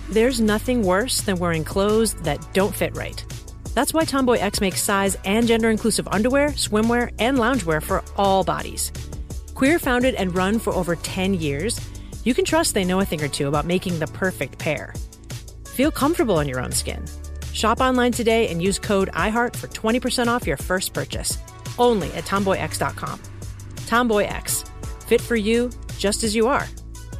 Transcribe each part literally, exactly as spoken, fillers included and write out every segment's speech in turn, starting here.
There's nothing worse than wearing clothes that don't fit right. That's why Tomboy X makes size and gender-inclusive underwear, swimwear, and loungewear for all bodies. Queer founded and run for over ten years, you can trust they know a thing or two about making the perfect pair. Feel comfortable in your own skin. Shop online today and use code iHeart for twenty percent off your first purchase. Only at tomboy x dot com. Tomboy X. Fit for you, just as you are.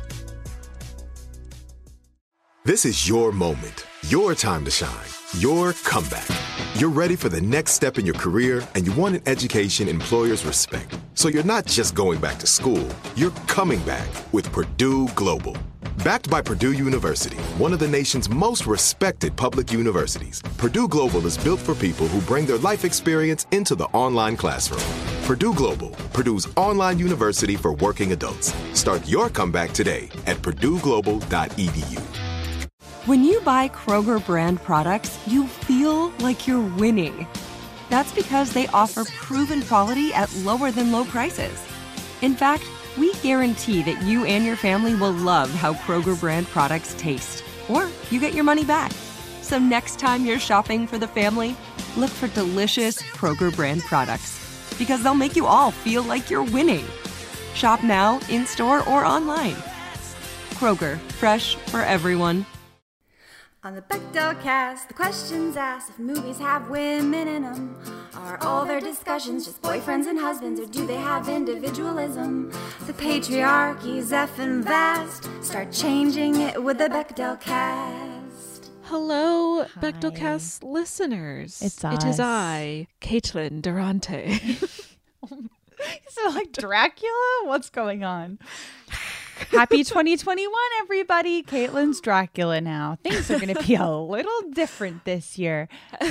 This is your moment, your time to shine, your comeback. You're ready for the next step in your career, and you want an education employers respect. So you're not just going back to school, you're coming back with Purdue Global. Backed by Purdue University, one of the nation's most respected public universities, Purdue Global is built for people who bring their life experience into the online classroom. Purdue Global, Purdue's online university for working adults. Start your comeback today at purdue global dot e d u. When you buy Kroger brand products, you feel like you're winning. That's because they offer proven quality at lower than low prices. In fact, we guarantee that you and your family will love how Kroger brand products taste, or you get your money back. So next time you're shopping for the family, look for delicious Kroger brand products, because they'll make you all feel like you're winning. Shop now, in-store, or online. Kroger, fresh for everyone. On the Bechdel cast, the questions asked if movies have women in them. Are all their discussions just boyfriends and husbands, or do they have individualism? The patriarchy's effing vast. Start changing it with the Bechdel cast. Hello, Hi. Bechdel cast listeners. It's It is us. I, Caitlin Durante. Is it like Dracula? What's going on? Happy twenty twenty-one, everybody. Caitlin's Dracula now. Things are going to be a little different this year.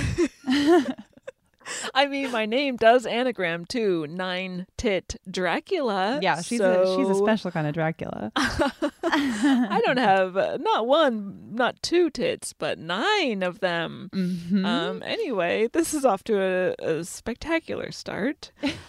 I mean, my name does anagram too. Nine Tit Dracula. Yeah, she's so a she's a special kind of Dracula. I don't have uh, not one, not two tits, but nine of them. Mm-hmm. Um. Anyway, this is off to a, a spectacular start.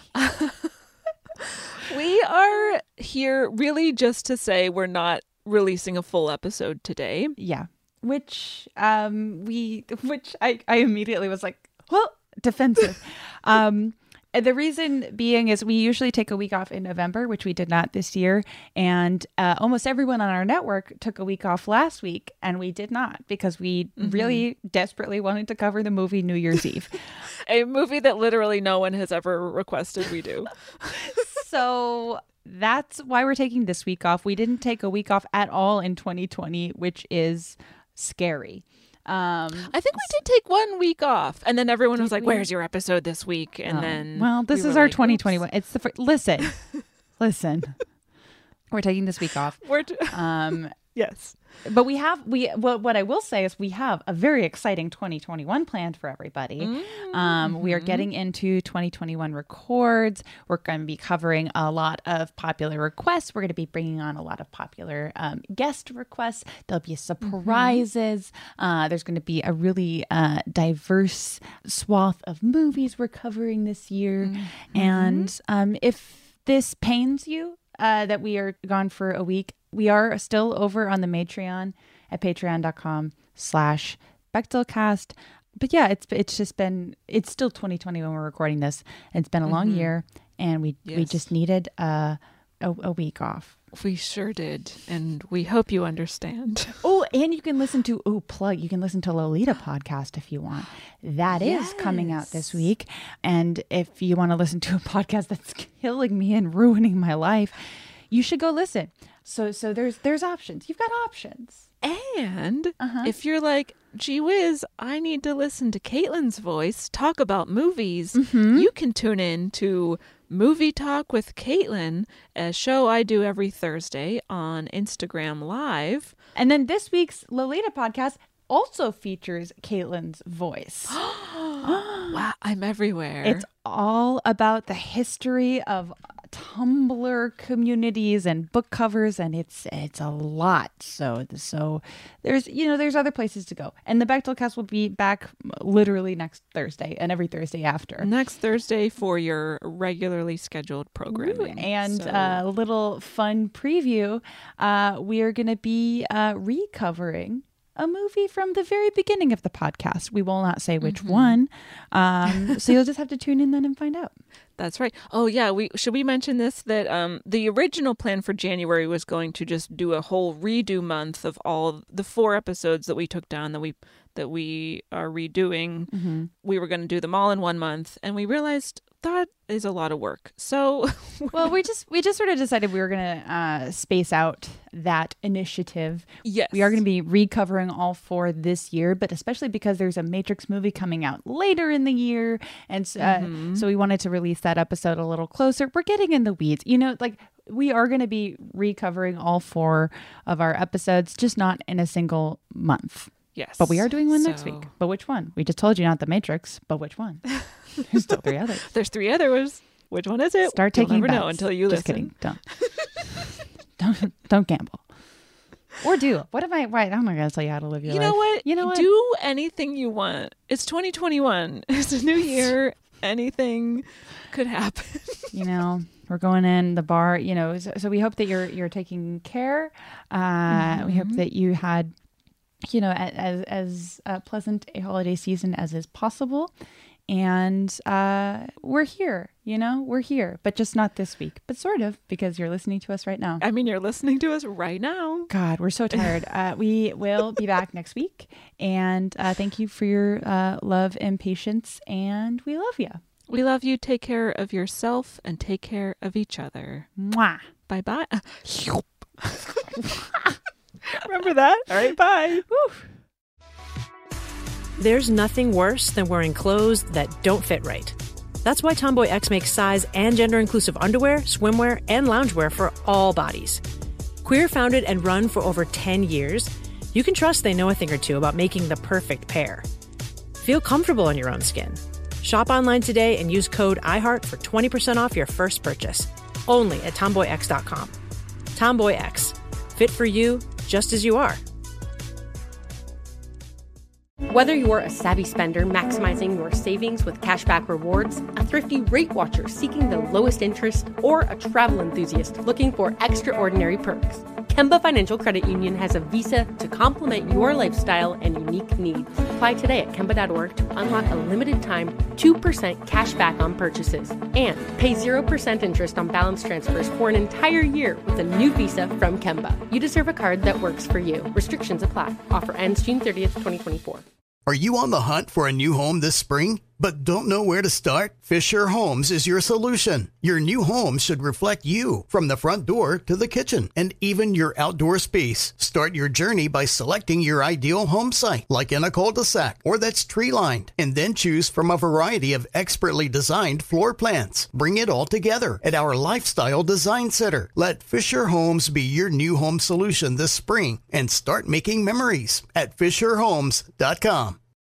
We are here really just to say we're not releasing a full episode today. Yeah, which um we which I I immediately was like, well, defensive. um And the reason being is we usually take a week off in November, which we did not this year. And uh, almost everyone on our network took a week off last week, and we did not because we mm-hmm. really desperately wanted to cover the movie New Year's Eve. A movie that literally no one has ever requested we do. So that's why we're taking this week off. We didn't take a week off at all in twenty twenty, which is scary. Um, I think we did take one week off, and then everyone was like, we? "Where's your episode this week?" And oh. then, well, this we is were our like, twenty twenty-one. It's the fir- listen, listen. We're taking this week off. We're t- um, yes, but we have we. Well, what I will say is we have a very exciting twenty twenty-one planned for everybody. Mm-hmm. Um, we are getting into twenty twenty-one records. We're going to be covering a lot of popular requests. We're going to be bringing on a lot of popular um, guest requests. There'll be surprises. Mm-hmm. Uh, there's going to be a really uh, diverse swath of movies we're covering this year. Mm-hmm. And um, if this pains you, Uh, that we are gone for a week, we are still over on the Matreon at patreon.com slash Bechdelcast. But yeah, it's it's just been, it's still twenty twenty when we're recording this. It's been a long mm-hmm. year, and we yes. we just needed uh, a, a week off. We sure did, and we hope you understand. Oh, and you can listen to, oh, plug, you can listen to Lolita podcast if you want. That yes. is coming out this week. And if you want to listen to a podcast that's killing me and ruining my life, you should go listen. So so there's there's options. You've got options. And uh-huh. if you're like, gee whiz, I need to listen to Caitlin's voice talk about movies, mm-hmm. you can tune in to Movie Talk with Caitlin, a show I do every Thursday on Instagram Live. And then this week's Lolita podcast also features Caitlin's voice. Wow, I'm everywhere. It's all about the history of Tumblr communities and book covers, and it's it's a lot. So so there's you know there's other places to go, and the Bechdelcast will be back literally next Thursday and every Thursday after. Next Thursday for your regularly scheduled programming. Ooh, and so. uh, a little fun preview: uh, we are going to be uh, recovering a movie from the very beginning of the podcast. We will not say which mm-hmm. one. Um, so you'll just have to tune in then and find out. That's right. Oh, yeah. We should we mention this, that um, the original plan for January was going to just do a whole redo month of all the four episodes that we took down that we that we are redoing. Mm-hmm. We were going to do them all in one month, and we realized that is a lot of work. So, well, we just we just sort of decided we were going to uh, space out that initiative. Yes, we are going to be recovering all four this year, but especially because there's a Matrix movie coming out later in the year, and uh, mm-hmm. so we wanted to release that episode a little closer. We're getting in the weeds, you know, like. We are going to be recovering all four of our episodes, just not in a single month. Yes. But we are doing one so... next week. But which one? We just told you not the Matrix, but which one? There's still three others. There's three others. Which one is it? Start taking You'll never bets. know until you just listen. Kidding. Don't. don't. Don't gamble. Or do. What am I? Right. I'm not going to tell you how to live your you life. Know what? You know what? Do anything you want. It's twenty twenty-one. It's a new year. Anything could happen. You know, we're going in the bar, you know, so, so we hope that you're you're taking care. Uh, mm-hmm. We hope that you had, you know, as as uh, pleasant a holiday season as is possible. And uh, we're here, you know, we're here, but just not this week, but sort of, because you're listening to us right now. I mean, you're listening to us right now. God, we're so tired. uh, we will be back next week. And uh, thank you for your uh, love and patience. And we love you. We love you. Take care of yourself and take care of each other. Mwah. Bye-bye. Remember that? All right, bye. Woo. There's nothing worse than wearing clothes that don't fit right. That's why Tomboy X makes size and gender-inclusive underwear, swimwear, and loungewear for all bodies. Queer founded and run for over ten years, you can trust they know a thing or two about making the perfect pair. Feel comfortable in your own skin. Shop online today and use code iHeart for twenty percent off your first purchase. Only at tomboy x dot com. Tomboy X. Fit for you, just as you are. Whether you're a savvy spender maximizing your savings with cashback rewards, a thrifty rate watcher seeking the lowest interest, or a travel enthusiast looking for extraordinary perks, Kemba Financial Credit Union has a visa to complement your lifestyle and unique needs. Apply today at kemba dot org to unlock a limited time two percent cash back on purchases and pay zero percent interest on balance transfers for an entire year with a new visa from Kemba. You deserve a card that works for you. Restrictions apply. Offer ends June thirtieth, twenty twenty-four. Are you on the hunt for a new home this spring, but don't know where to start? Fisher Homes is your solution. Your new home should reflect you, from the front door to the kitchen, and even your outdoor space. Start your journey by selecting your ideal home site, like in a cul-de-sac or that's tree-lined, and then choose from a variety of expertly designed floor plans. Bring it all together at our Lifestyle Design Center. Let Fisher Homes be your new home solution this spring and start making memories at fisher homes dot com.